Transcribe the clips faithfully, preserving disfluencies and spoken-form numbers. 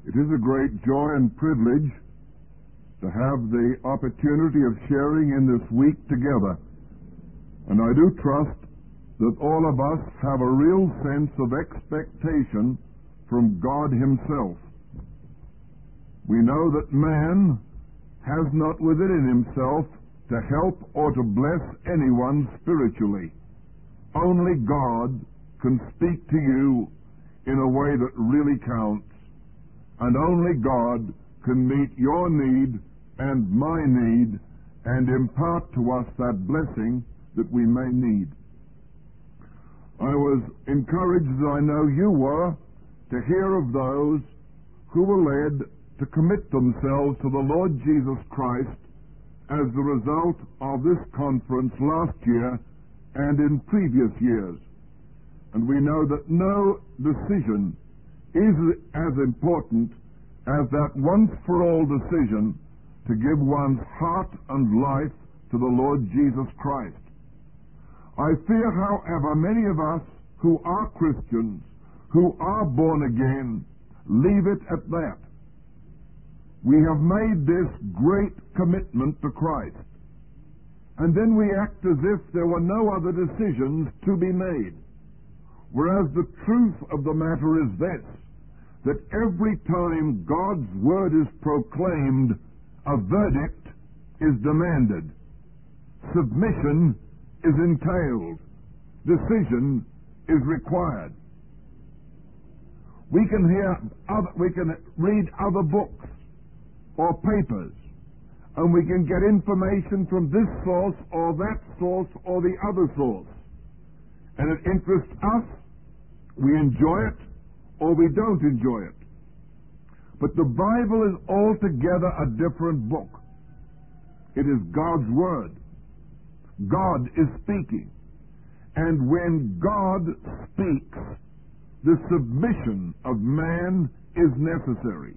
It is a great joy and privilege to have the opportunity of sharing in this week together. And I do trust that all of us have a real sense of expectation from God Himself. We know that man has not within himself to help or to bless anyone spiritually. Only God can speak to you in a way that really counts. And only God can meet your need and my need and impart to us that blessing that we may need. I was encouraged, as I know you were, to hear of those who were led to commit themselves to the Lord Jesus Christ as the result of this conference last year and in previous years. And we know that no decision is as important as that once-for-all decision to give one's heart and life to the Lord Jesus Christ. I fear, however, many of us who are Christians, who are born again, leave it at that. We have made this great commitment to Christ, and then we act as if there were no other decisions to be made. Whereas the truth of the matter is this, that every time God's Word is proclaimed, a verdict is demanded. Submission is entailed. Decision is required. We can hear other, we can read other books or papers, and we can get information from this source or that source or the other source. And it interests us, we enjoy it, or we don't enjoy it. But the Bible is altogether a different book. It is God's Word. God is speaking. And when God speaks, the submission of man is necessary.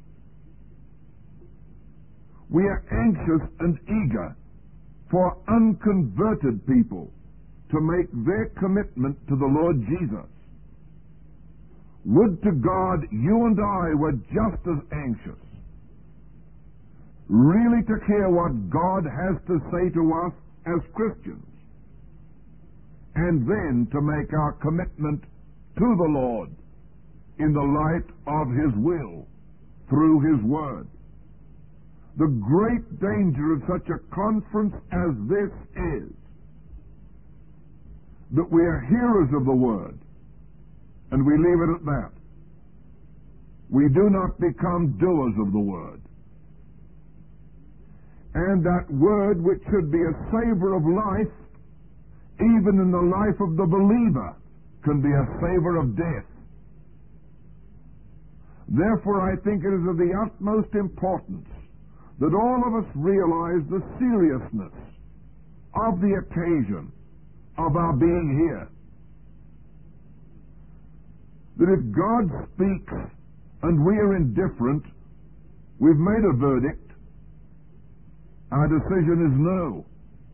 We are anxious and eager for unconverted people to make their commitment to the Lord Jesus. Would to God you and I were just as anxious, really to hear what God has to say to us as Christians, and then to make our commitment to the Lord in the light of His will through His Word. The great danger of such a conference as this is that we are hearers of the Word, and we leave it at that. We do not become doers of the Word. And that Word, which should be a savor of life, even in the life of the believer, can be a savor of death. Therefore, I think it is of the utmost importance that all of us realize the seriousness of the occasion of our being here. That if God speaks and we are indifferent, we've made a verdict. Our decision is no.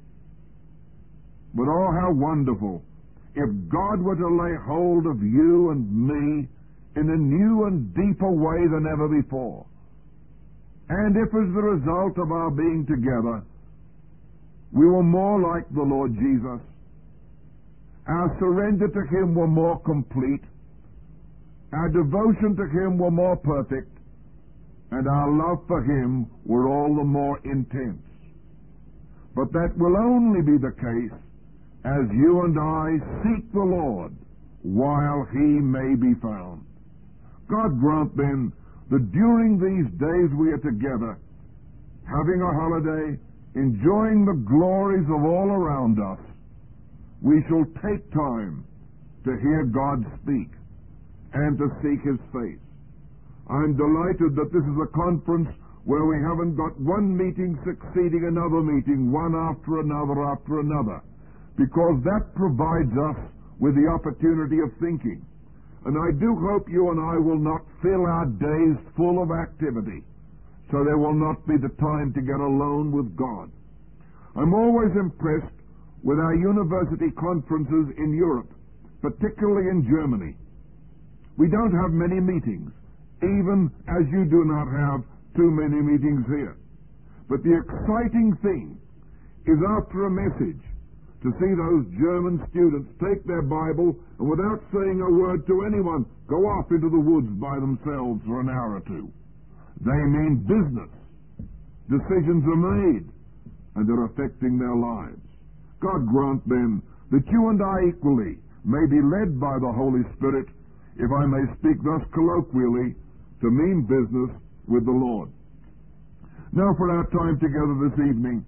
But oh, how wonderful if God were to lay hold of you and me in a new and deeper way than ever before. And if as the result of our being together, we were more like the Lord Jesus, our surrender to Him were more complete, our devotion to Him were more perfect, and our love for Him were all the more intense. But that will only be the case as you and I seek the Lord while He may be found. God grant then that during these days we are together, having a holiday, enjoying the glories of all around us, we shall take time to hear God speak and to seek His face. I'm delighted that this is a conference where we haven't got one meeting succeeding another meeting, one after another after another, because that provides us with the opportunity of thinking. And I do hope you and I will not fill our days full of activity, so there will not be the time to get alone with God. I'm always impressed with our university conferences in Europe, particularly in Germany. We don't have many meetings, even as you do not have too many meetings here. But the exciting thing is, after a message, to see those German students take their Bible and without saying a word to anyone, go off into the woods by themselves for an hour or two. They mean business. Decisions are made, and they're affecting their lives. God grant then that you and I equally may be led by the Holy Spirit, if I may speak thus colloquially, to mean business with the Lord. Now for our time together this evening,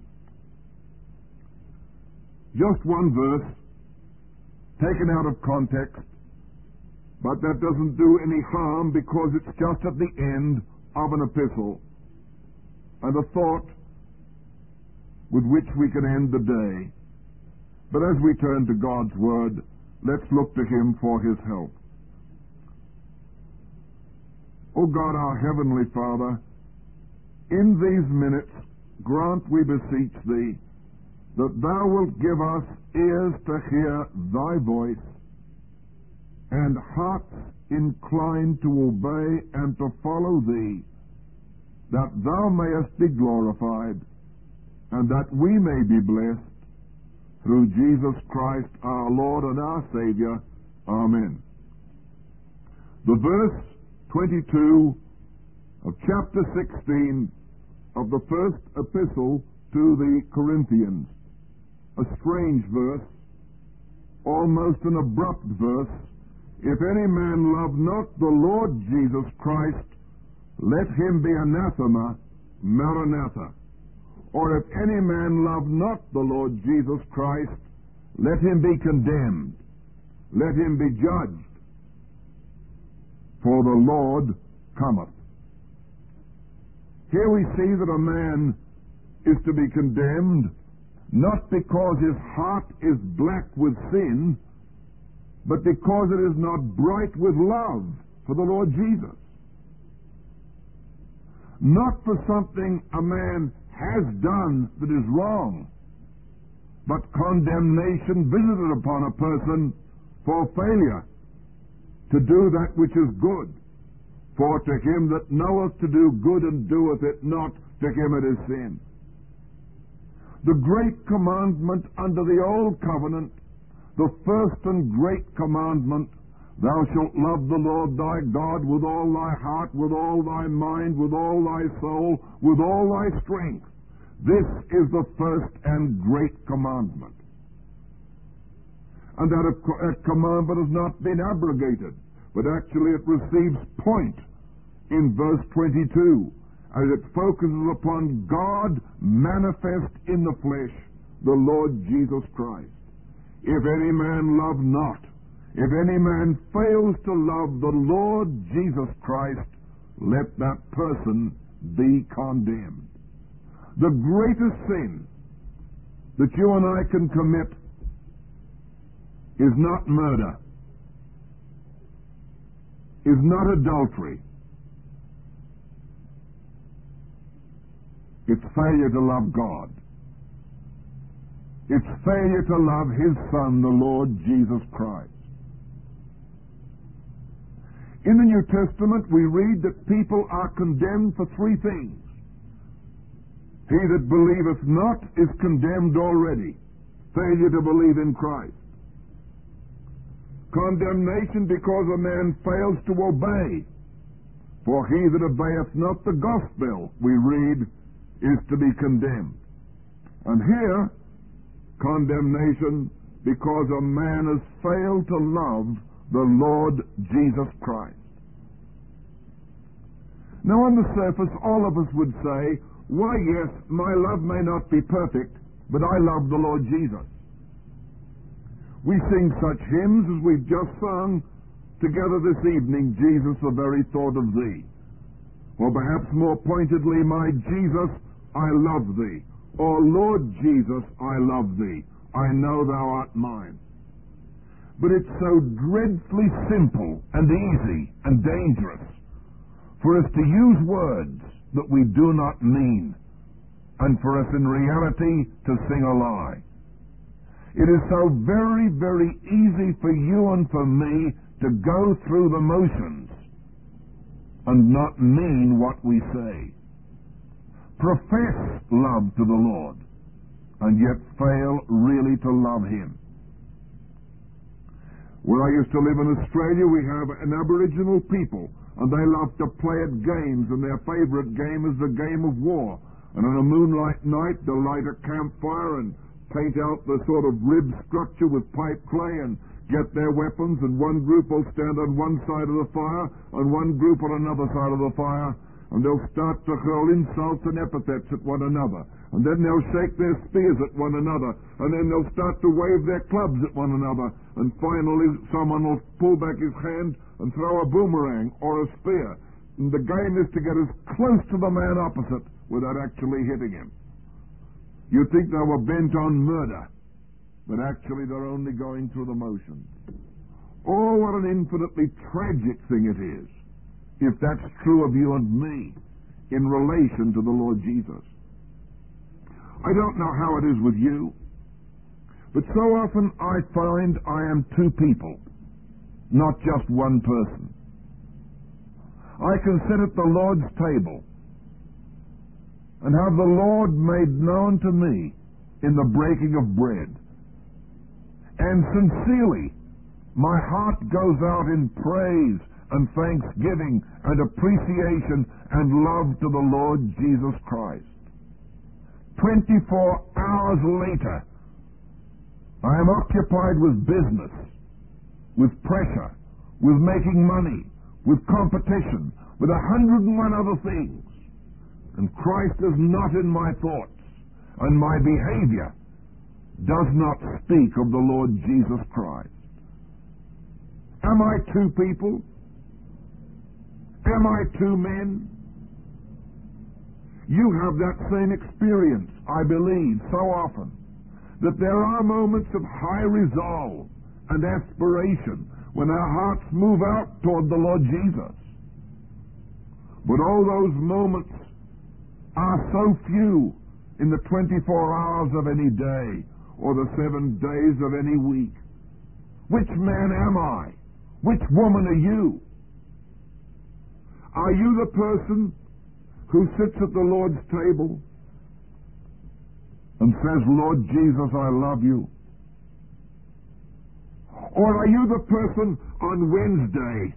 just one verse, taken out of context, but that doesn't do any harm because it's just at the end of an epistle, and a thought with which we can end the day. But as we turn to God's Word, let's look to Him for His help. O God, our Heavenly Father, in these minutes grant, we beseech Thee, that Thou wilt give us ears to hear Thy voice, and hearts inclined to obey and to follow Thee, that Thou mayest be glorified, and that we may be blessed, through Jesus Christ our Lord and our Savior. Amen. The verse twenty-two of chapter sixteen of the first epistle to the Corinthians. A strange verse, almost an abrupt verse. If any man love not the Lord Jesus Christ, let him be anathema, Maranatha. Or if any man love not the Lord Jesus Christ, let him be condemned, let him be judged, for the Lord cometh. Here we see that a man is to be condemned, not because his heart is black with sin, but because it is not bright with love for the Lord Jesus. Not for something a man has done that is wrong, but condemnation visited upon a person for failure to do that which is good. For to him that knoweth to do good and doeth it not, to him it is sin. The great commandment under the old covenant, the first and great commandment, thou shalt love the Lord thy God with all thy heart, with all thy mind, with all thy soul, with all thy strength. This is the first and great commandment. And that, that commandment has not been abrogated, but actually it receives point in verse twenty-two, as it focuses upon God manifest in the flesh, the Lord Jesus Christ. If any man love not, if any man fails to love the Lord Jesus Christ, let that person be condemned. The greatest sin that you and I can commit is not murder, is not adultery. It's failure to love God. It's failure to love His Son, the Lord Jesus Christ. In the New Testament, we read that people are condemned for three things. He that believeth not is condemned already. Failure to believe in Christ. Condemnation because a man fails to obey. For he that obeyeth not the gospel, we read, is to be condemned. And here, condemnation because a man has failed to love the Lord Jesus Christ. Now on the surface, all of us would say, why yes, my love may not be perfect, but I love the Lord Jesus. We sing such hymns as we've just sung together this evening, Jesus, the very thought of Thee. Or perhaps more pointedly, my Jesus, I love Thee. Or Lord Jesus, I love Thee. I know Thou art mine. But it's so dreadfully simple and easy and dangerous for us to use words that we do not mean, and for us in reality to sing a lie. It is so very, very easy for you and for me to go through the motions and not mean what we say. Profess love to the Lord, and yet fail really to love Him. Where I used to live in Australia, we have an Aboriginal people, and they love to play at games, and their favourite game is the game of war. And on a moonlight night, they'll light a campfire and paint out the sort of rib structure with pipe clay and get their weapons, and one group will stand on one side of the fire and one group on another side of the fire, and they'll start to hurl insults and epithets at one another. And then they'll shake their spears at one another, and then they'll start to wave their clubs at one another, and finally someone will pull back his hand and throw a boomerang or a spear. And the game is to get as close to the man opposite without actually hitting him. You'd think they were bent on murder, but actually they're only going through the motions. Oh, what an infinitely tragic thing it is, if that's true of you and me in relation to the Lord Jesus. I don't know how it is with you, but so often I find I am two people, not just one person. I can sit at the Lord's table and have the Lord made known to me in the breaking of bread. And sincerely, my heart goes out in praise and thanksgiving and appreciation and love to the Lord Jesus Christ. Twenty-four hours later, I am occupied with business, with pressure, with making money, with competition, with a hundred and one other things. And Christ is not in my thoughts, and my behavior does not speak of the Lord Jesus Christ. Am I two people? Am I two men? You have that same experience, I believe, so often, that there are moments of high resolve and aspiration when our hearts move out toward the Lord Jesus. But all those moments are so few in the twenty-four hours of any day or the seven days of any week. Which man am I? Which woman are you? Are you the person who sits at the Lord's table and says, Lord Jesus, I love you? Or are you the person on Wednesday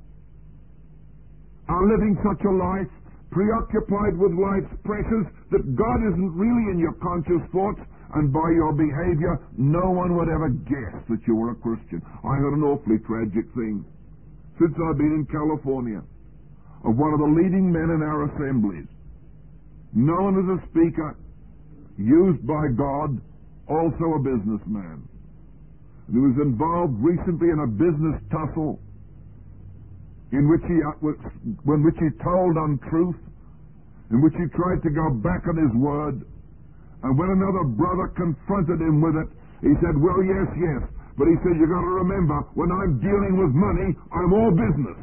are living such a life, preoccupied with life's pressures, that God isn't really in your conscious thoughts, and by your behavior no one would ever guess that you were a Christian? I heard an awfully tragic thing since I've been in California of one of the leading men in our assemblies, known as a speaker, used by God, also a businessman. And he was involved recently in a business tussle in which he, in which he told untruth, in which he tried to go back on his word. And when another brother confronted him with it, he said, well, yes, yes. But he said, you've got to remember, when I'm dealing with money, I'm all business.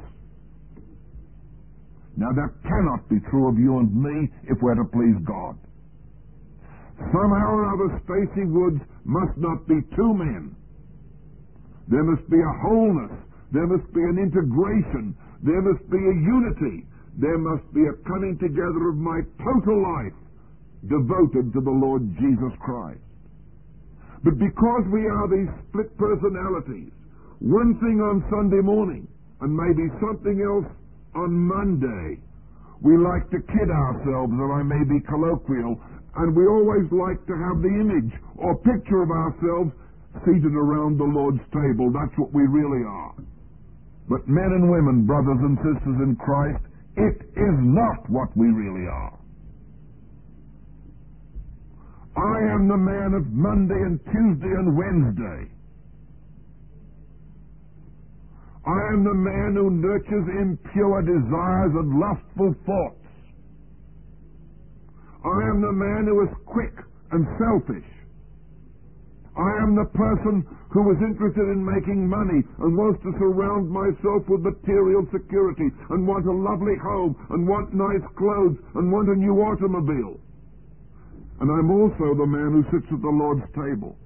Now, that cannot be true of you and me if we're to please God. Somehow or other, Stacy Woods must not be two men. There must be a wholeness. There must be an integration. There must be a unity. There must be a coming together of my total life devoted to the Lord Jesus Christ. But because we are these split personalities, one thing on Sunday morning and maybe something else on Monday, we like to kid ourselves, or I may be colloquial, and we always like to have the image or picture of ourselves seated around the Lord's table. That's what we really are. But men and women, brothers and sisters in Christ, it is not what we really are. I am the man of Monday and Tuesday and Wednesday. I am the man who nurtures impure desires and lustful thoughts. I am the man who is quick and selfish. I am the person who is interested in making money and wants to surround myself with material security and want a lovely home and want nice clothes and want a new automobile. And I'm also the man who sits at the Lord's table.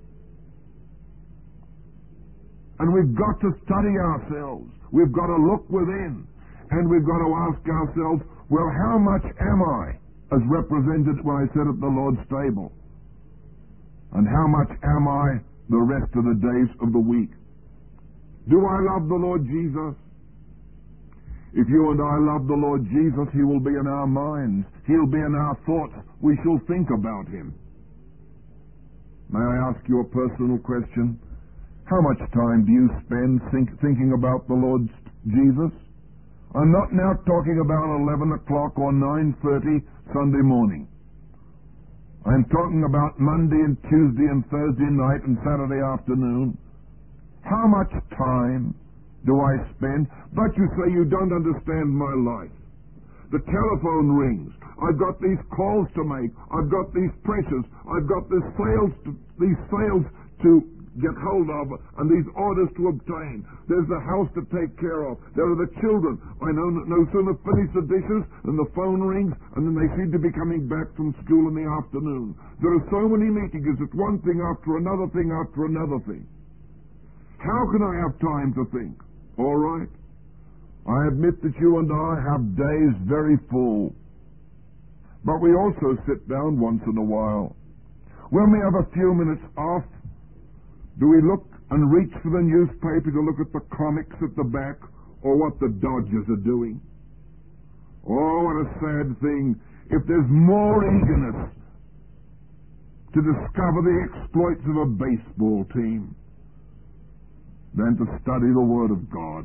And we've got to study ourselves. We've got to look within. And we've got to ask ourselves, well, how much am I, as represented when I sit at the Lord's table? And how much am I the rest of the days of the week? Do I love the Lord Jesus? If you and I love the Lord Jesus, He will be in our minds. He'll be in our thoughts. We shall think about Him. May I ask you a personal question? How much time do you spend think, thinking about the Lord Jesus? I'm not now talking about eleven o'clock or nine thirty Sunday morning. I'm talking about Monday and Tuesday and Thursday night and Saturday afternoon. How much time do I spend? But you say you don't understand my life. The telephone rings. I've got these calls to make. I've got these pressures. I've got this sales to, these sales to get hold of and these orders to obtain. There's the house to take care of. There are the children. I know no sooner finish the dishes than the phone rings and then they seem to be coming back from school in the afternoon. There are so many meetings. It's one thing after another thing after another thing. How can I have time to think? All right. I admit that you and I have days very full. But we also sit down once in a while. When we have a few minutes off, do we look and reach for the newspaper to look at the comics at the back or what the Dodgers are doing? Oh, what a sad thing if there's more eagerness to discover the exploits of a baseball team than to study the Word of God.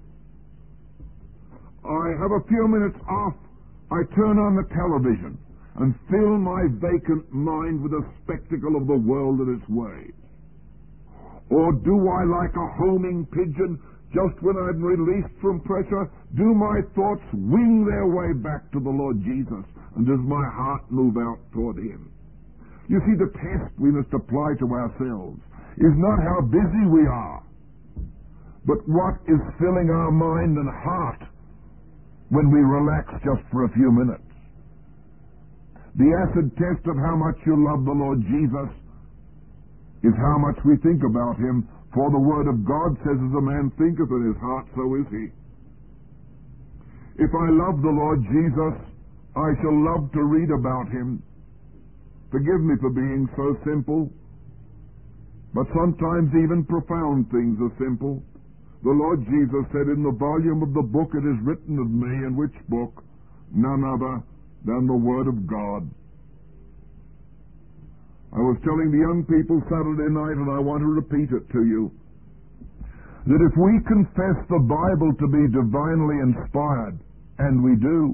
I have a few minutes off. I turn on the television and fill my vacant mind with the spectacle of the world and its ways. Or do I, like a homing pigeon, just when I'm released from pressure, do my thoughts wing their way back to the Lord Jesus? And does my heart move out toward Him? You see, the test we must apply to ourselves is not how busy we are, but what is filling our mind and heart when we relax just for a few minutes. The acid test of how much you love the Lord Jesus is how much we think about Him, for the Word of God says, as a man thinketh in his heart, so is he. If I love the Lord Jesus, I shall love to read about Him. Forgive me for being so simple, but sometimes even profound things are simple. The Lord Jesus said, in the volume of the book it is written of me, in which book? None other than the Word of God. I was telling the young people Saturday night, and I want to repeat it to you, that if we confess the Bible to be divinely inspired, and we do,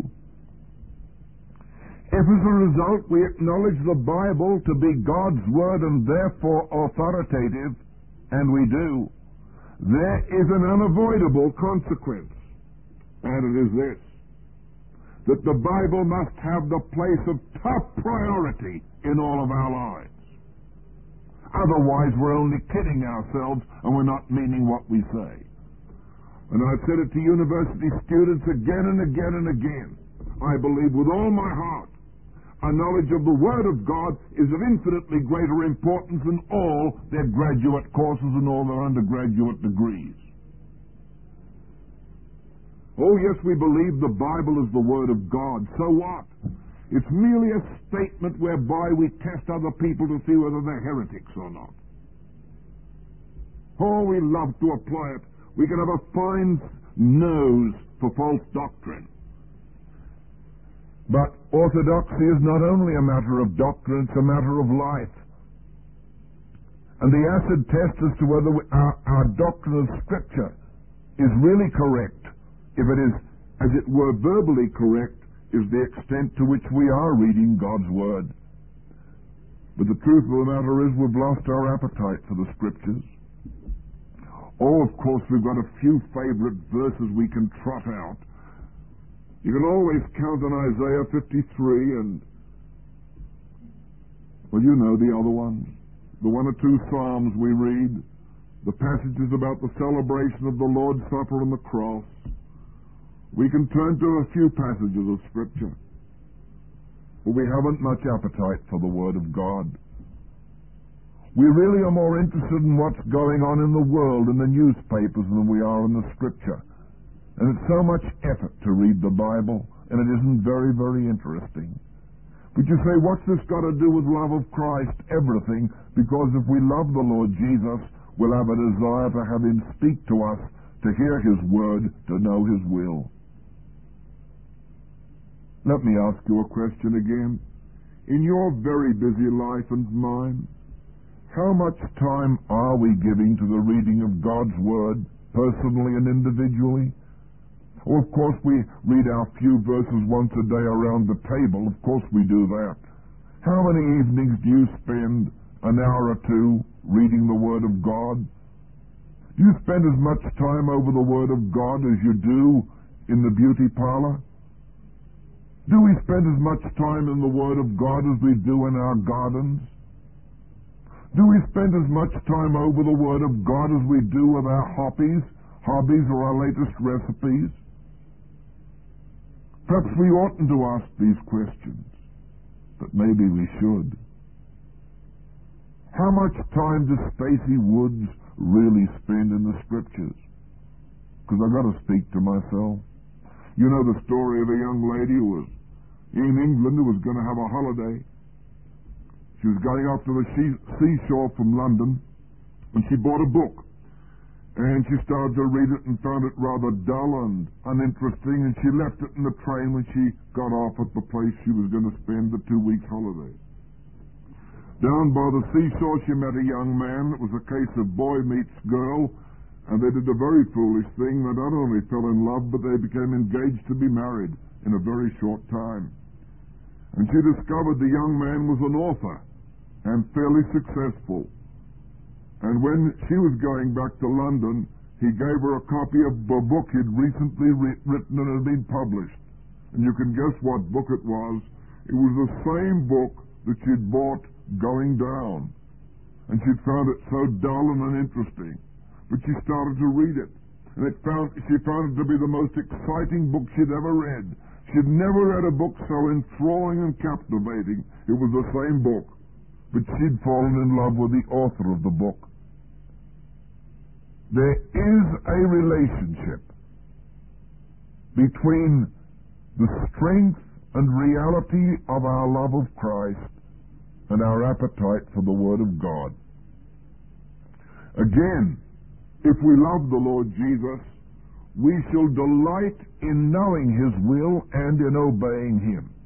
if as a result we acknowledge the Bible to be God's Word and therefore authoritative, and we do, there is an unavoidable consequence, and it is this, that the Bible must have the place of top priority in all of our lives. Otherwise, we're only kidding ourselves and we're not meaning what we say. And I've said it to university students again and again and again. I believe with all my heart a knowledge of the Word of God is of infinitely greater importance than all their graduate courses and all their undergraduate degrees. Oh, yes, we believe the Bible is the Word of God. So what? It's merely a statement whereby we test other people to see whether they're heretics or not. Oh, we love to apply it. We can have a fine nose for false doctrine. But orthodoxy is not only a matter of doctrine, it's a matter of life. And the acid test as to whether we, our, our doctrine of Scripture is really correct, if it is, as it were, verbally correct, is the extent to which we are reading God's Word. But the truth of the matter is we've lost our appetite for the Scriptures. Oh, of course, we've got a few favorite verses we can trot out. You can always count on Isaiah fifty-three and, well, you know the other ones. The one or two Psalms we read, the passages about the celebration of the Lord's Supper and the cross. We can turn to a few passages of Scripture, but we haven't much appetite for the Word of God. We really are more interested in what's going on in the world in the newspapers than we are in the Scripture. And it's so much effort to read the Bible, and it isn't very, very interesting. But you say, what's this got to do with love of Christ? Everything, because if we love the Lord Jesus, we'll have a desire to have Him speak to us, to hear His word, to know His will. Let me ask you a question again. In your very busy life and mine, how much time are we giving to the reading of God's word, personally and individually? Well, of course, we read our few verses once a day around the table. Of course we do that. How many evenings do you spend an hour or two reading the Word of God? Do you spend as much time over the Word of God as you do in the beauty parlor? Do we spend as much time in the Word of God as we do in our gardens? Do we spend as much time over the Word of God as we do with our hobbies, hobbies or our latest recipes? Perhaps we oughtn't to ask these questions, but maybe we should. How much time does Stacey Woods really spend in the Scriptures? Because I've got to speak to myself. You know the story of a young lady who was in England who was going to have a holiday. She was going off to the seashore from London, and she bought a book. And she started to read it and found it rather dull and uninteresting, and she left it in the train when she got off at the place she was going to spend the two weeks holiday. Down by the seashore she met a young man. It was a case of boy meets girl, and they did a very foolish thing. They not only fell in love, but they became engaged to be married in a very short time. And she discovered the young man was an author and fairly successful. And when she was going back to London, he gave her a copy of a book he'd recently re- written and had been published. And you can guess what book it was. It was the same book that she'd bought going down. And she'd found it so dull and uninteresting. But she started to read it. And it found, she found it to be the most exciting book she'd ever read. She'd never read a book so enthralling and captivating. It was the same book. But she'd fallen in love with the author of the book. There is a relationship between the strength and reality of our love of Christ and our appetite for the Word of God. Again, if we love the Lord Jesus, we shall delight in knowing His will and in obeying Him.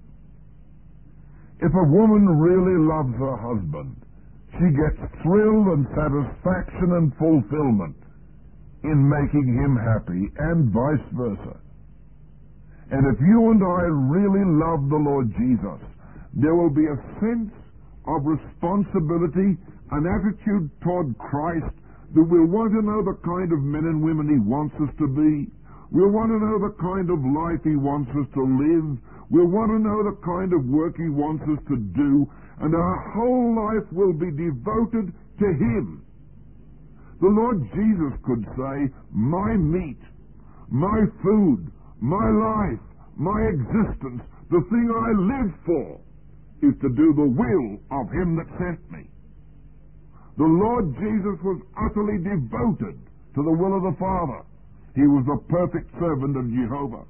If a woman really loves her husband, she gets thrill and satisfaction and fulfillment in making him happy, and vice versa. And if you and I really love the Lord Jesus, there will be a sense of responsibility, an attitude toward Christ, that we'll want to know the kind of men and women He wants us to be. We'll want to know the kind of life He wants us to live. We'll want to know the kind of work He wants us to do. And our whole life will be devoted to Him. The Lord Jesus could say, my meat, my food, my life, my existence, the thing I live for, is to do the will of Him that sent me. The Lord Jesus was utterly devoted to the will of the Father. He was the perfect servant of Jehovah.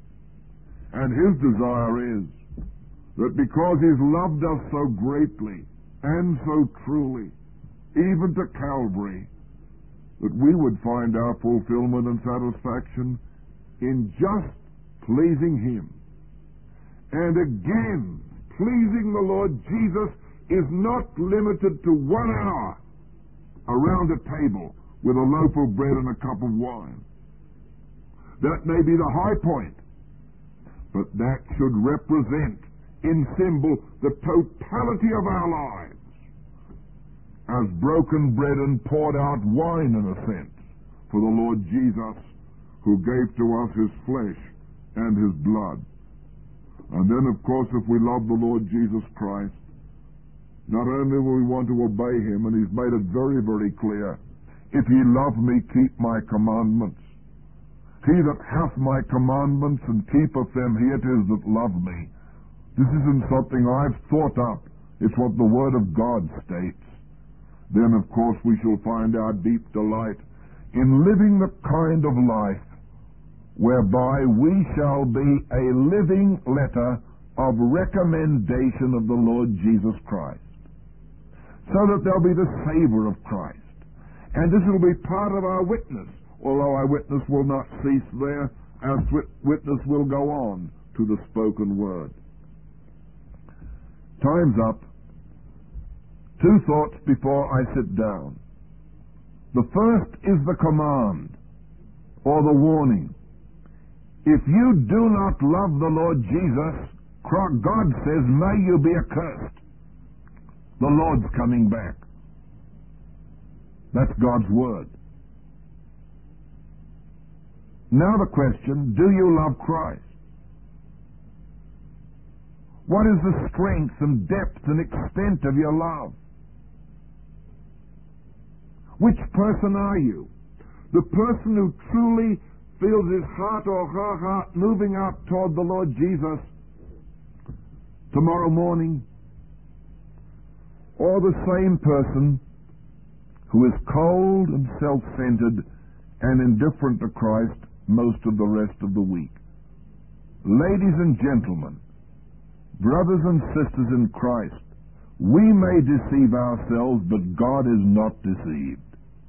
And His desire is that because He's loved us so greatly and so truly, even to Calvary, that we would find our fulfillment and satisfaction in just pleasing Him. And again, pleasing the Lord Jesus is not limited to one hour around a table with a loaf of bread and a cup of wine. That may be the high point, but that should represent in symbol the totality of our lives as broken bread and poured out wine, in a sense, for the Lord Jesus, who gave to us His flesh and His blood. And then, of course, if we love the Lord Jesus Christ, not only will we want to obey Him, and He's made it very, very clear, if ye love me, keep my commandments. He that hath my commandments and keepeth them, he it is that love me. This isn't something I've thought up. It's what the Word of God states. Then, of course, we shall find our deep delight in living the kind of life whereby we shall be a living letter of recommendation of the Lord Jesus Christ, so that there'll be the savor of Christ. And this will be part of our witness, although our witness will not cease there, our witness will go on to the spoken word. Time's up. Two thoughts before I sit down. The first is the command, or the warning. If you do not love the Lord Jesus, God says, may you be accursed. The Lord's coming back. That's God's word. Now the question, do you love Christ? What is the strength and depth and extent of your love? Which person are you? The person who truly feels his heart or her heart moving out toward the Lord Jesus tomorrow morning? Or the same person who is cold and self-centered and indifferent to Christ most of the rest of the week? Ladies and gentlemen, brothers and sisters in Christ, we may deceive ourselves, but God is not deceived.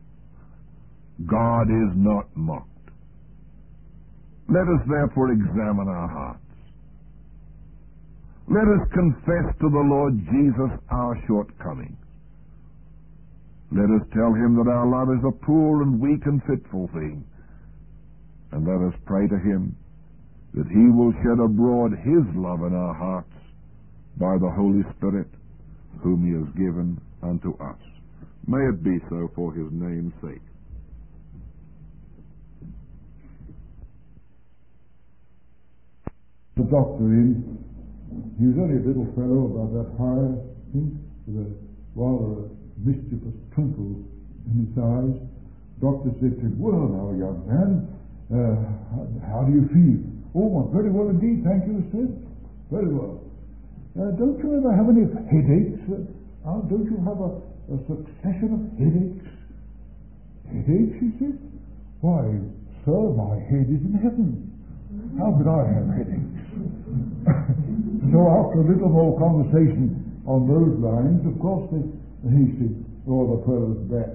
God is not mocked. Let us therefore examine our hearts. Let us confess to the Lord Jesus our shortcomings. Let us tell him that our love is a poor and weak and fitful thing. And let us pray to him that he will shed abroad his love in our hearts by the Holy Spirit, whom he has given unto us. May it be so for his name's sake. The doctor in, he was only a little fellow about that high, I think, with a rather mischievous twinkle in his eyes. The doctor said to him, well now, young man, uh, how, how do you feel? Oh, I'm very well indeed, thank you, sir. Very well. Uh, don't you ever have any headaches? Uh, don't you have a, a succession of headaches? Headaches, he said? Why, sir, my head is in heaven. How could I have headaches? So after a little more conversation on those lines, of course, they, he said, oh, the fellow's bad.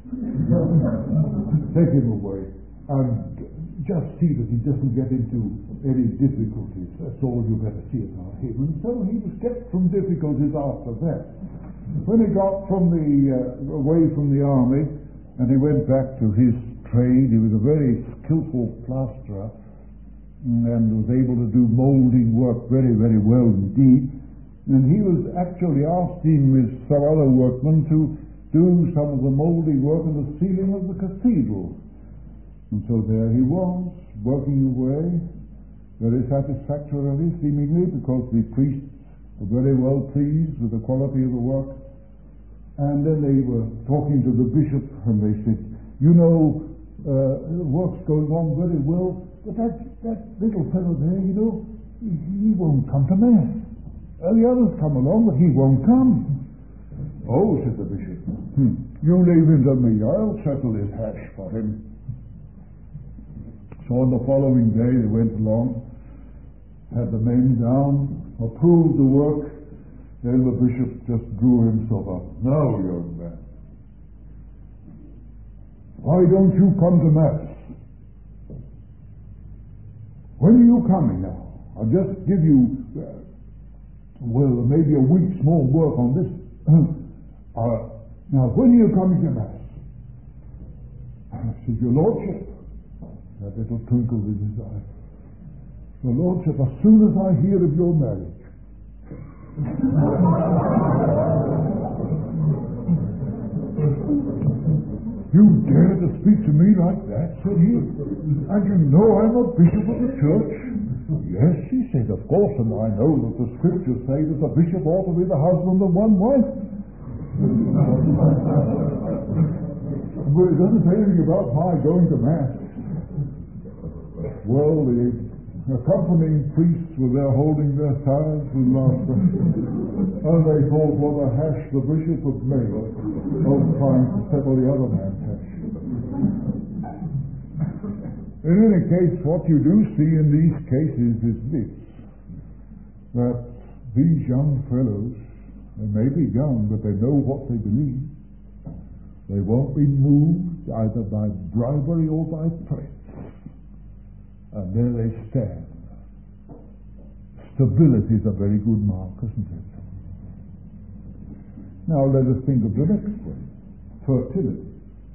Take him away and just see that he doesn't get into any difficulties. That's all you better see about him. And so he was kept from difficulties after that. When he got from the uh, away from the army and he went back to his trade, he was a very skillful plasterer and was able to do moulding work very, very well indeed. And he was actually asking with some other workmen to do some of the moulding work on the ceiling of the cathedral. And so there he was, working away, very satisfactorily, seemingly, because the priests were very well pleased with the quality of the work. And then they were talking to the bishop, and they said, you know, uh, the work's going on very well, but that, that little fellow there, you know, he, he won't come to Mass. Uh, the others come along, but he won't come. Oh, said the bishop, hmm, you leave him to me. I'll settle his hash for him. So on the following day they went along, had the men down, approved the work, then the bishop just drew himself up. Now, young man, why don't you come to Mass? When are you coming now? I'll just give you, uh, well, maybe a week's more work on this. uh, now, when are you coming to Mass? I said, your Lordship. That little twinkle in his eye. Your Lordship, as soon as I hear of your marriage. You dare to speak to me like that, said he. And you know I'm a bishop of the church. Yes, he said, of course, and I know that the scriptures say that the bishop ought to be the husband of one wife. But it doesn't say anything about my going to Mass. Well, the accompanying priests were there holding their sides with laughter. And they thought what a hash the bishop had made of trying to settle the other man's hash. In any case, what you do see in these cases is this, that these young fellows, they may be young, but they know what they believe. They won't be moved either by bribery or by threats. And there they stand. Stability is a very good mark, isn't it? Now let us think of the next one, fertility.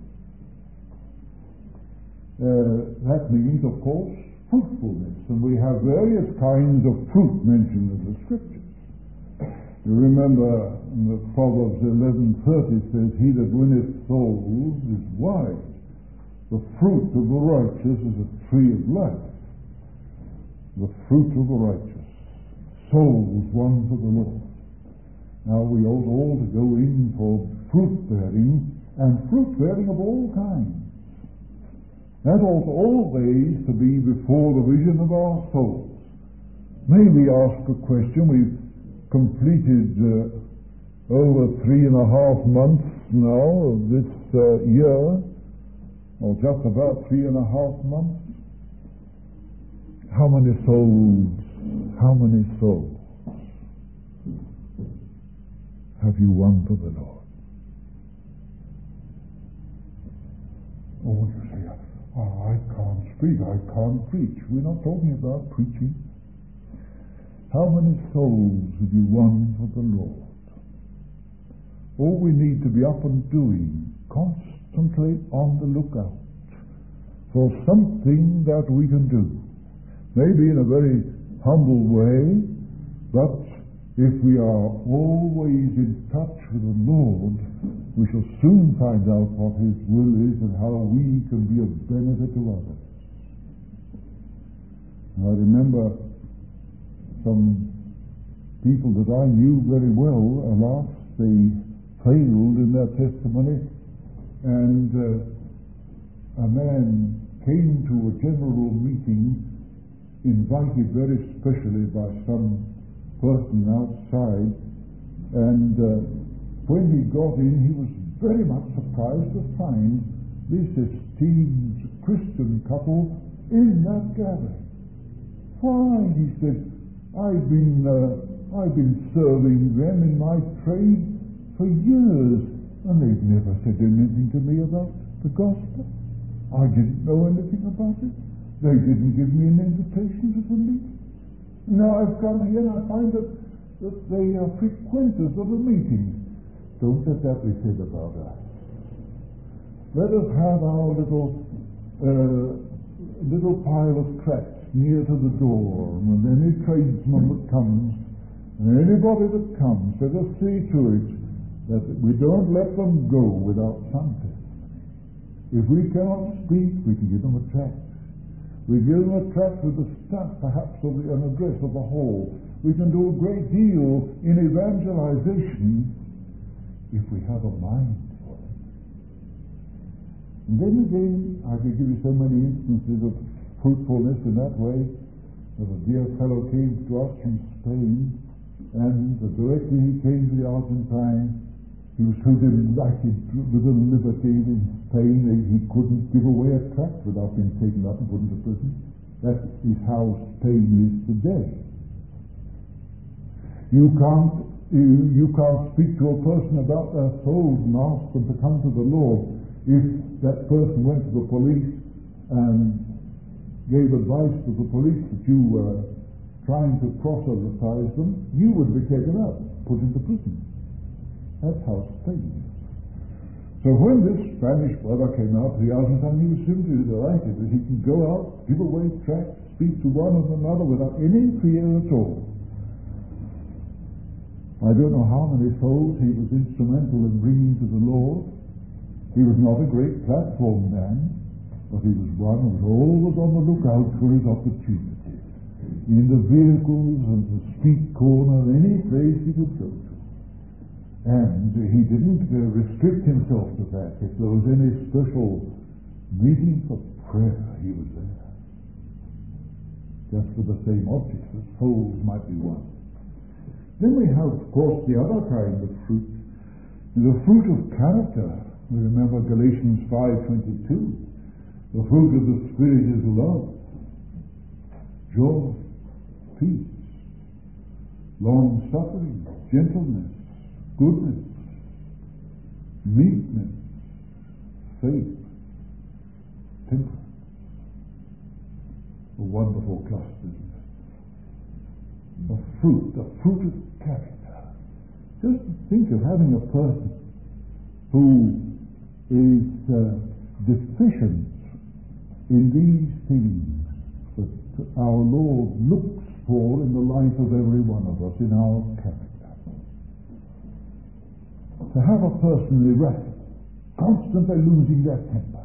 Uh, that means, of course, fruitfulness, and we have various kinds of fruit mentioned in the Scriptures. You remember in the Proverbs eleven thirty says, "He that winneth souls is wise. The fruit of the righteous is a tree of life." The fruit of the righteous, souls won for the Lord. Now we ought all to go in for fruit bearing, and fruit bearing of all kinds. That ought always to be before the vision of our souls. May we ask a question? We've completed uh, over three and a half months now of this uh, year, or just about three and a half months. How many souls, how many souls have you won for the Lord? Oh, you say, oh, I can't speak, I can't preach. We're not talking about preaching. How many souls have you won for the Lord? All we need to be up and doing, concentrate on the lookout for something that we can do. Maybe in a very humble way, but if we are always in touch with the Lord, we shall soon find out what His will is and how we can be of benefit to others. I remember some people that I knew very well, alas, they failed in their testimony, and uh, a man came to a general meeting invited very specially by some person outside, and uh, when he got in, he was very much surprised to find this esteemed Christian couple in that gathering. Why, he said, I've been uh, I've been serving them in my trade for years, and they've never said anything to me about the gospel. I didn't know anything about it. They didn't give me an invitation to the meeting. Now I've come here and I find that, that they are frequenters of the meetings. Don't let that be said about us. Let us have our little uh, little pile of tracts near to the door, and any tradesman that comes, and anybody that comes, let us see to it that we don't let them go without something. If we cannot speak, we can give them a tract. We give them a tract with the stamp, perhaps, of the, an address of the hall. We can do a great deal in evangelization if we have a mind for it. And then again, I could give you so many instances of fruitfulness in that way. That a dear fellow came to us from Spain, and directly he came to the Argentine, he was so delighted with the liberty in Spain that he couldn't give away a tract without being taken up and put into prison. That is how Spain is today. You can't you, you can't speak to a person about their souls and ask them to come to the Lord if that person went to the police and gave advice to the police that you were trying to proselytize them. You would be taken up, put into prison. That's how Spain is. So when this Spanish brother came out to the Argentine, he was simply delighted that he could go out, give away tracts, speak to one and another without any fear at all. I don't know how many souls he was instrumental in bringing to the Lord. He was not a great platform man, but he was one who was always on the lookout for his opportunities. In the vehicles and the street corner, any place he could go to. And he didn't uh, restrict himself to that. If there was any special meeting for prayer, he was there. Just for the same object, that souls might be won. Then we have, of course, the other kind of fruit, the fruit of character. We remember Galatians five twenty-two. The fruit of the Spirit is love, joy, peace, long-suffering, gentleness, goodness, meekness, faith, temperance. A wonderful cluster, isn't it? A fruit, a fruit of character. Just think of having a person who is uh, deficient in these things that our Lord looks for in the life of every one of us, in our character. To have a person erratic, constantly losing their temper.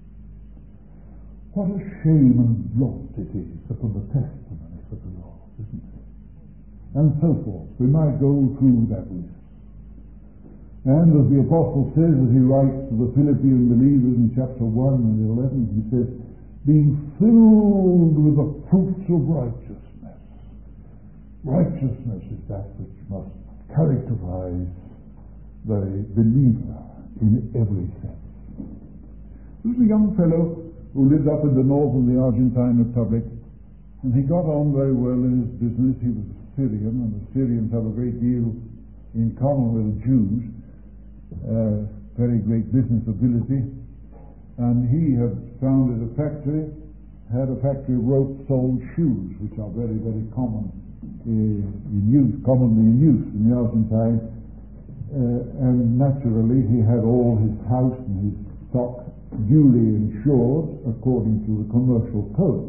What a shame and loss it is upon the testimony of the Lord, isn't it? And so forth. We might go through that list. And as the Apostle says, as he writes to the Philippian believers in chapter one and eleven, he says, being filled with the fruits of righteousness. Righteousness is that which must characterize the believer in every sense. There was a young fellow who lived up in the north of the Argentine Republic, and he got on very well in his business. He was a Syrian, and the Syrians have a great deal in common with the Jews, uh, very great business ability, and he had founded a factory, had a factory of rope-soled shoes, which are very, very common uh, in use, commonly in use in the Argentine, uh, and naturally he had all his house and his stock duly insured according to the commercial code.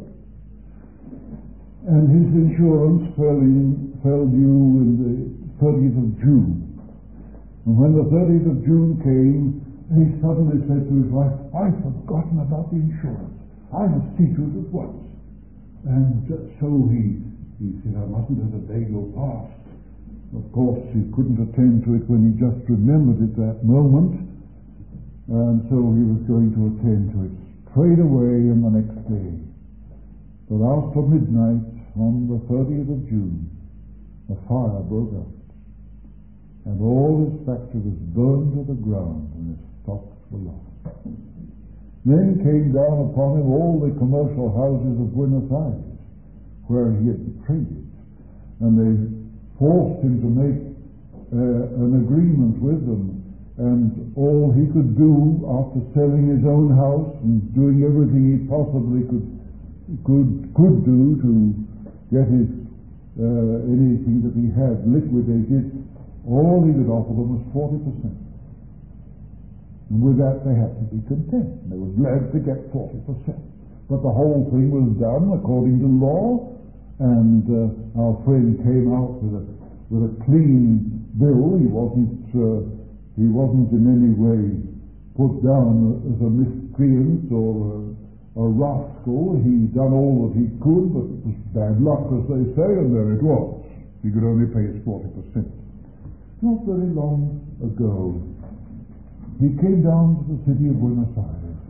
And his insurance fell, in, fell due in the thirtieth of June. And when the thirtieth of June came, he suddenly said to his wife, I've forgotten about the insurance. I must see to it at once. And so he, he said, I mustn't let a day go past. Of course, he couldn't attend to it when he just remembered it that moment. And so he was going to attend to it straight away in the next day. But after midnight, on the thirtieth of June, a fire broke out. And all his factory was burned to the ground, and his stocks were lost. Then came down upon him all the commercial houses of Buenos Aires, where he had traded, and they forced him to make uh, an agreement with them. And all he could do after selling his own house and doing everything he possibly could could could do to get his uh, anything that he had liquidated, all he could offer them was forty percent. And with that they had to be content. They were glad to get forty percent. But the whole thing was done according to law, and uh, our friend came out with a with a clean bill. He wasn't uh, he wasn't in any way put down as a miscreant or a, a rascal. He'd done all that he could, but it was bad luck, as they say, and there it was. He could only pay his forty percent. Not very long ago, he came down to the city of Buenos Aires,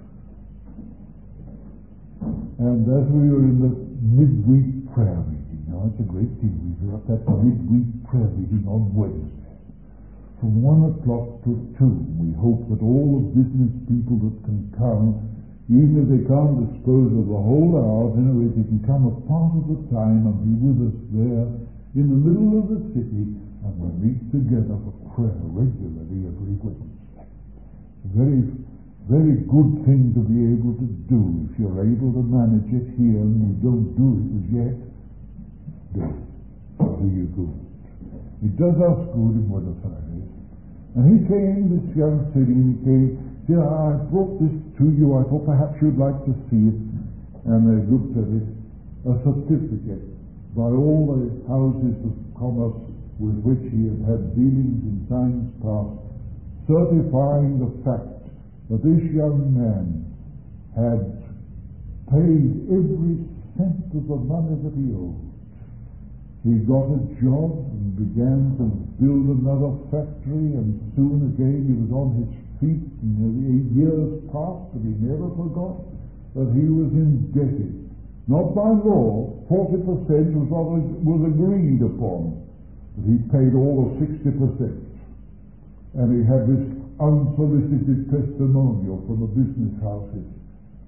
and as we were in the midweek prayer meeting, now it's a great deal, we were at that midweek prayer meeting on Wednesday, from one o'clock to two. We hope that all the business people that can come, even if they can't dispose of the whole hour, anyway, they can come a part of the time and be with us there in the middle of the city, and we meet together for prayer regularly every Wednesday. A very, very good thing to be able to do. If you're able to manage it here and you don't do it as yet, do it. Do you good. It does us good in Buenos Aires. And he came, this young city, and he came, said, I brought this to you, I thought perhaps you'd like to see it. And they looked at it, a certificate by all the houses of commerce with which he had had dealings in times past, certifying the fact that this young man had paid every cent of the money that he owed. He got a job and began to build another factory, and soon again he was on his feet, and eight years passed, but he never forgot that he was indebted. Not by law, forty percent was what was agreed upon. But he paid all of sixty percent. And he had this unsolicited testimonial from the business houses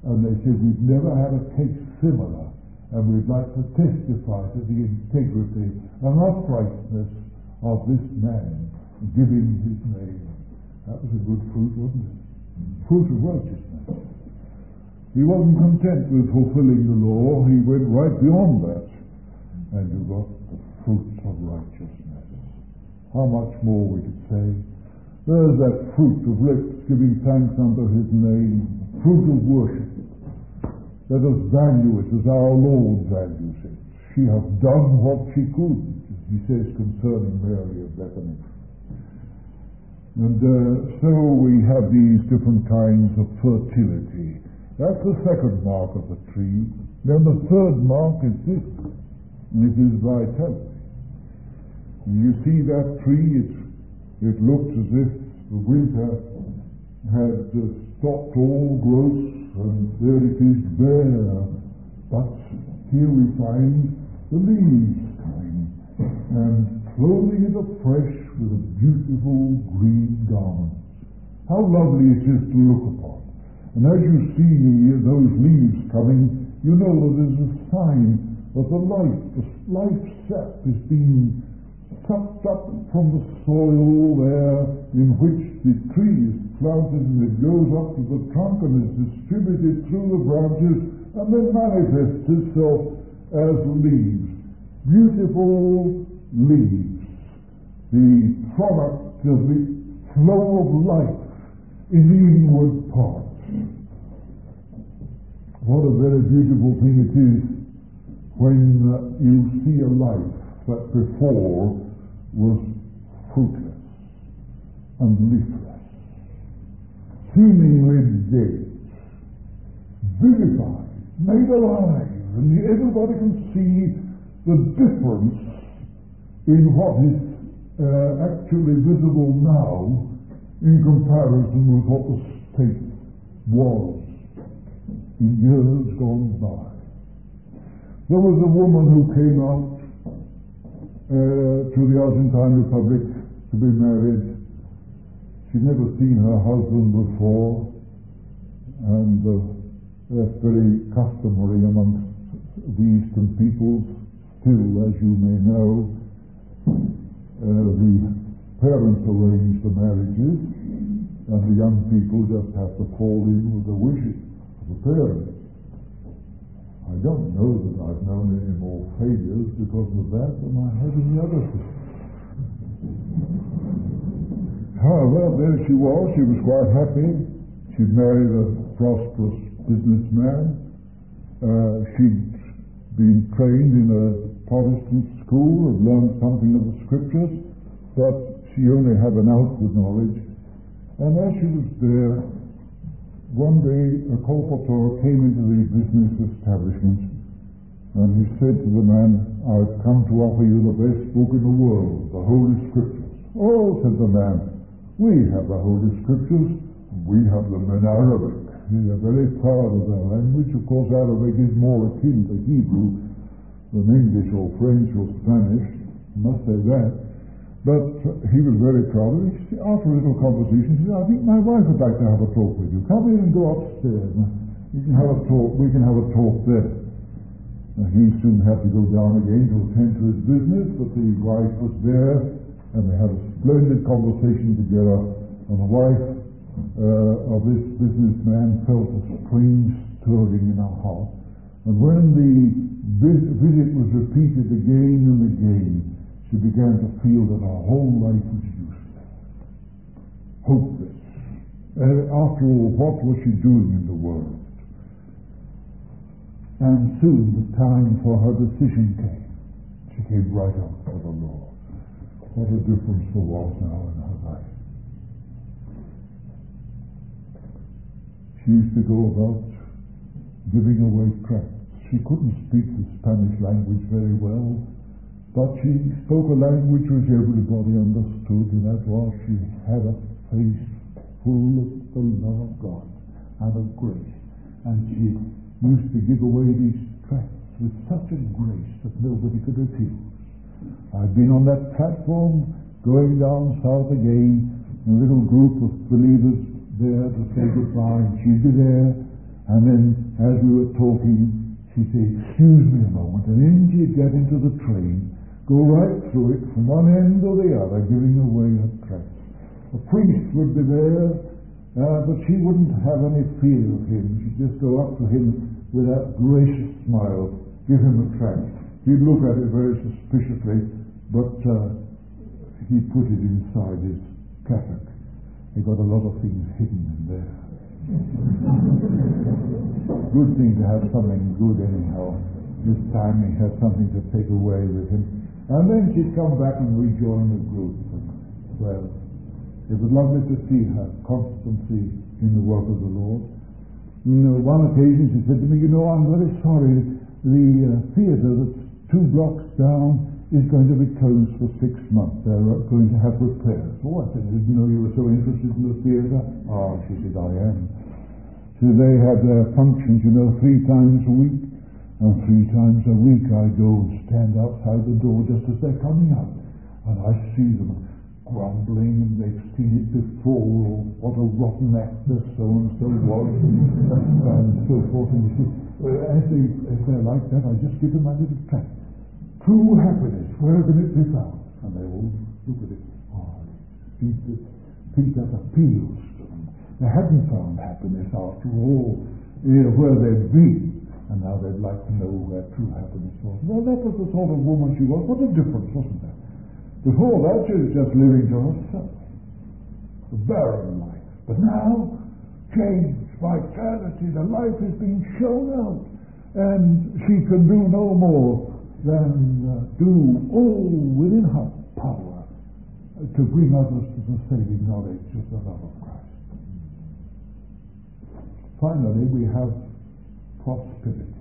and they said, we've never had a case similar, and we'd like to testify to the integrity and uprightness of this man giving his name. That was a good fruit, wasn't it? Fruit of righteousness. He wasn't content with fulfilling the law, he went right beyond that, and you got the fruits of righteousness. How much more we could say? There's that fruit of lips giving thanks unto his name, fruit of worship. Let us value it as our Lord values it. She hath done what she could, he says concerning Mary of Bethany. And uh, so we have these different kinds of fertility. That's the second mark of the tree. Then the third mark is this, and it is vitality. And you see that tree, it, it looks as if the winter had uh, stopped all growth, and there it is bare. But here we find the leaves coming and clothing it afresh with a beautiful green garment. How lovely it is to look upon. And as you see those leaves coming, you know that there's a sign that the life, the life sap is being sucked up from the soil there in which the tree is planted, and it goes up to the trunk and is distributed through the branches and then manifests itself as leaves. Beautiful leaves. The product of the flow of life in the inward parts. What a very beautiful thing it is when uh, you see a life that before was fruitless and leafless, seemingly dead, vivified, made alive, and everybody can see the difference in what is uh, actually visible now in comparison with what the state was in years gone by. There was a woman who came out uh, to the Argentine Republic to be married. She'd never seen her husband before, and uh, that's very customary amongst the Eastern peoples still, as you may know. Uh, the parents arrange the marriages, and the young people just have to fall in with the wishes of the parents. I don't know that I've known any more failures because of that than I have in the other things. However, there she was. She was quite happy. She'd married a prosperous businessman. Uh, she'd been trained in a Protestant school, had learned something of the scriptures, but she only had an outward knowledge. And as she was there, one day a colporteur came into the business establishment, and he said to the man, I've come to offer you the best book in the world, the Holy Scriptures. Oh, said the man, we have the Holy Scriptures, we have them in Arabic. We are very proud of their language. Of course, Arabic is more akin to Hebrew than English or French or Spanish, I must say that. But he was very proud of it. After a little conversation, he said, I think my wife would like to have a talk with you. Come in and go upstairs. You can have a talk. We can have a talk there. Now, he soon had to go down again to attend to his business, but the wife was there, and they had a splendid conversation together. And the wife uh, of this businessman felt a strange stirring in her heart. And when the visit was repeated again and again, she began to feel that her whole life was useless, hopeless. Uh, after all, what was she doing in the world? And soon the time for her decision came. She came right up for the Lord. What a difference there was now in her life. She used to go about giving away tracts. She couldn't speak the Spanish language very well, but she spoke a language which everybody understood, and that was she had a face full of the love of God and of grace. And she used to give away these tracts with such a grace that nobody could refuse. I've been on that platform going down south again, and a little group of believers there to say goodbye, and she'd be there, And then, as we were talking, she said, excuse me a moment, and in she'd get into the train, go right through it from one end to the other, giving away her tracts. A priest would be there, uh, but she wouldn't have any fear of him. She'd just go up to him with that gracious smile, give him a tract. He'd look at it very suspiciously, but uh, he put it inside his cassock. He got a lot of things hidden in there. Good thing to have something good anyhow. This time he had something to take away with him. And then she'd come back and rejoin the group. And, well, it was lovely to see her constancy in the work of the Lord. You know, one occasion she said to me, you know, I'm very sorry, the uh, theatre that's two blocks down is going to be closed for six months. They're going to have repairs. Oh, I said, didn't know you were so interested in the theatre. Ah, she said, I am. So they have their functions, you know, three times a week. And three times a week I go and stand outside the door just as they're coming out. And I see them grumbling, and they've seen it before, or what a rotten actor so-and-so was, and so forth. And you see, as, they, as they're like that, I just give them my little tract. True happiness, where can it be found? And they all look at it. Oh, Peter, Peter appeals to them. They hadn't found happiness after all, you know, where they'd been. And now they'd like to know where true happiness was. Well, that was the sort of woman she was. What a difference, wasn't there? Before that, she was just living to herself. A barren life. But now, change, vitality, the life is being shown out. And she can do no more than uh, do all within her power uh, to bring others to the saving knowledge of the love of Christ. Finally, we have prosperity.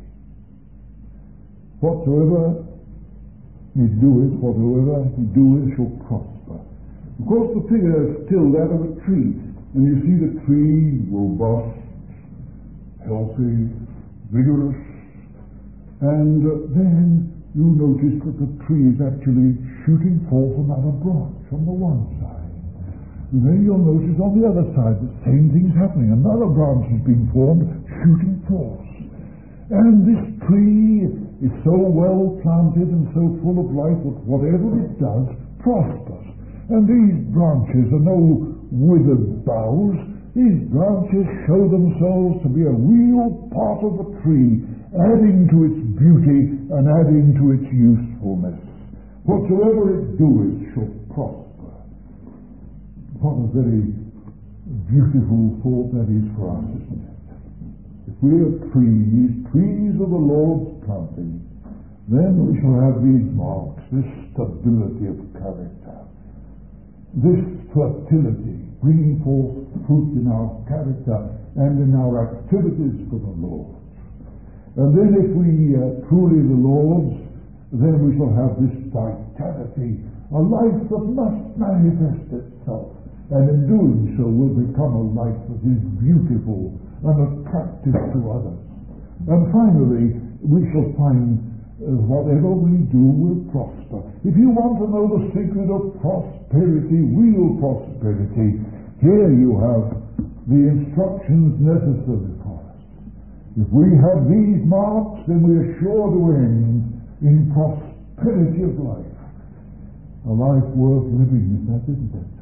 Whatsoever he doeth, whatsoever he doeth shall prosper. Of course, the figure is still that of a tree. And you see the tree robust, healthy, vigorous, and uh, then you notice that the tree is actually shooting forth another branch on the one side. And then you'll notice on the other side the same thing's happening. Another branch is being formed, shooting forth. And this tree is so well planted and so full of life that whatever it does prospers. And these branches are no withered boughs. These branches show themselves to be a real part of the tree, adding to its beauty and adding to its usefulness. Whatsoever it doeth shall prosper. What a very beautiful thought that is for us, isn't it? If we are trees, trees of the Lord's planting, then we shall have these marks, this stability of character, this fertility, bringing forth fruit in our character and in our activities for the Lord. And then if we are uh, truly the Lord's, then we shall have this vitality, a life that must manifest itself, and in doing so will become a life that is beautiful and attractive to others. And finally, we shall find uh, whatever we do will prosper. If you want to know the secret of prosperity, real prosperity, here you have the instructions necessary for us. If we have these marks, then we are sure to end in prosperity of life. A life worth living, is that, isn't it?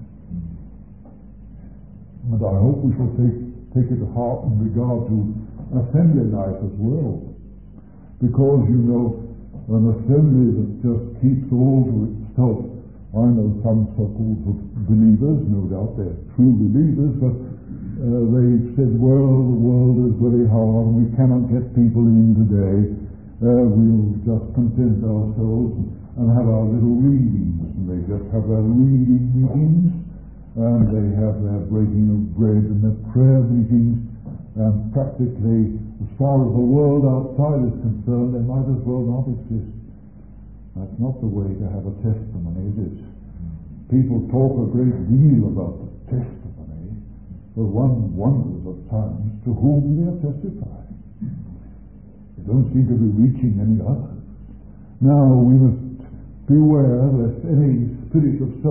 And I hope we shall take, take it to heart in regard to assembly life as well. Because, you know, an assembly that just keeps all to itself, I know some circles of believers, no doubt they're true believers, but uh, they've said, well, the world is very hard and we cannot get people in today. Uh, we'll just content ourselves and have our little readings. And they just have their reading meetings, and they have their breaking of bread and their prayer meetings, and practically, as far as the world outside is concerned, they might as well not exist. That's not the way to have a testimony, is it? People talk a great deal about the testimony, but one wonders at times to whom they are testifying. They don't seem to be reaching any others. Now, we must beware lest any spirit of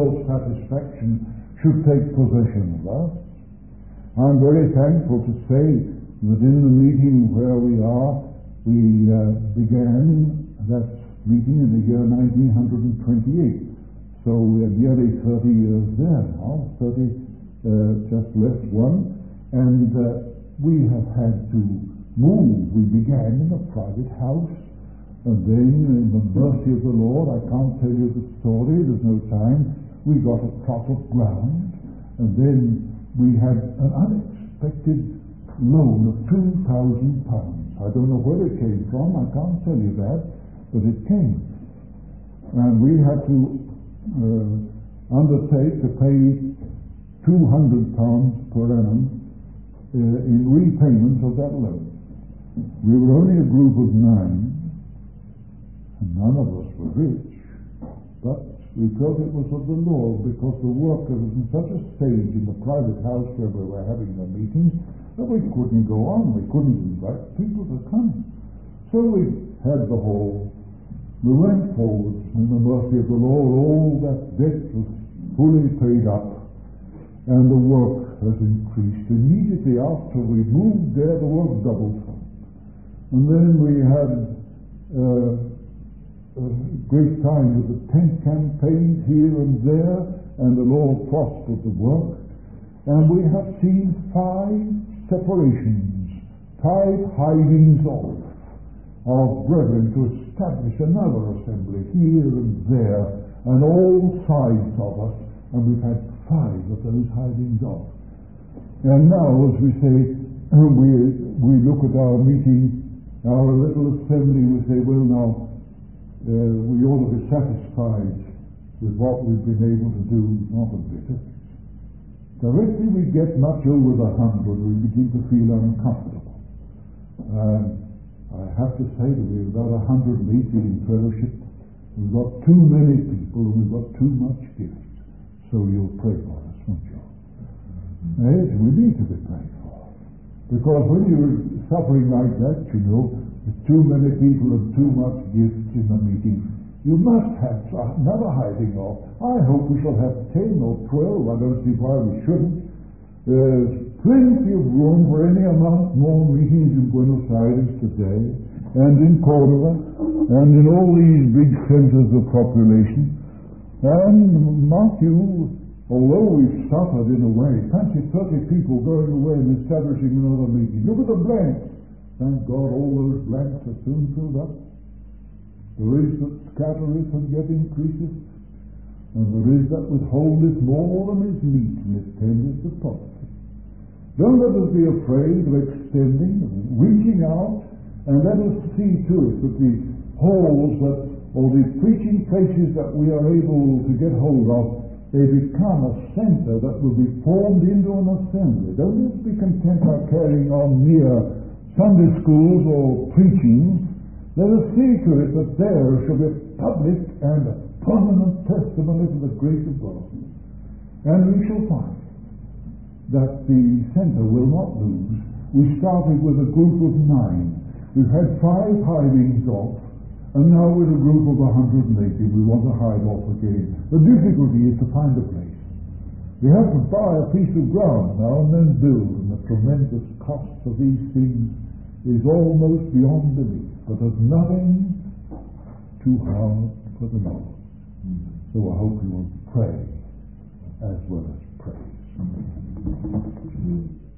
self-satisfaction should take possession of us. I'm very thankful to say that in the meeting where we are, we uh, began that meeting in the year nineteen twenty-eight. So we're nearly thirty years there now, thirty, uh, just left one, and uh, we have had to move. We began in a private house, and then in the mercy of the Lord, I can't tell you the story, there's no time, we got a plot of ground, and then we had an unexpected loan of two thousand pounds. I don't know where it came from, I can't tell you that, but it came. And we had to uh, undertake to pay two hundred pounds per annum uh, in repayment of that loan. We were only a group of nine, and none of us were rich, but we felt it was of the Lord, because the work was in such a stage in the private house where we were having the meetings that we couldn't go on. We couldn't invite people to come. So we had the hall. We went forward in the mercy of the Lord. All that debt was fully paid up, and the work has increased. Immediately after we moved there, the work doubled. And then we had uh, a great time with the tent campaigns here and there, and the Lord prospered the work. And we have seen five separations, five hivings off of brethren to establish another assembly here and there, and all sides of us, and we've had five of those hivings off. And now, as we say, we we look at our meeting, our little assembly, we say, well now, uh, we ought to be satisfied with what we've been able to do, not a bit of it. Directly we get much over the hundred, we begin to feel uncomfortable. Um, I have to say that we've got one hundred eighty in fellowship. We've got too many people, and we've got too much gift. So you'll pray for us, won't you? Yes, we need to be prayed for. Because when you're suffering like that, you know, with too many people and too much gift in the meeting, you must have another hiding off. I hope we shall have ten or twelve. I don't see why we shouldn't. There's plenty of room for any amount more meetings in Buenos Aires today, and in Cordova, and in all these big centers of population. And mark you, although we've suffered in a way, fancy thirty people going away and establishing another meeting. Look at the blanks. Thank God all those blanks are soon filled up. There is that scattereth and yet increaseth, and there is that withholdeth more than is meet, and it tendeth to poverty. Don't let us be afraid of extending, of reaching out, and let us see to it that the halls that, or the preaching places that we are able to get hold of, they become a center that will be formed into an assembly. Don't just be content by carrying on mere Sunday schools or preaching. Let us see to it that there shall be a public and a permanent testimony to the grace of God. And we shall find that the center will not lose. We started with a group of nine. We've had five hivings off, and now with a group of one hundred eighty we want to hive off again. The difficulty is to find a place. We have to buy a piece of ground now and then build, and the tremendous cost of these things is almost beyond belief. But there's nothing too hard for the Lord. So I hope you will pray as well as praise.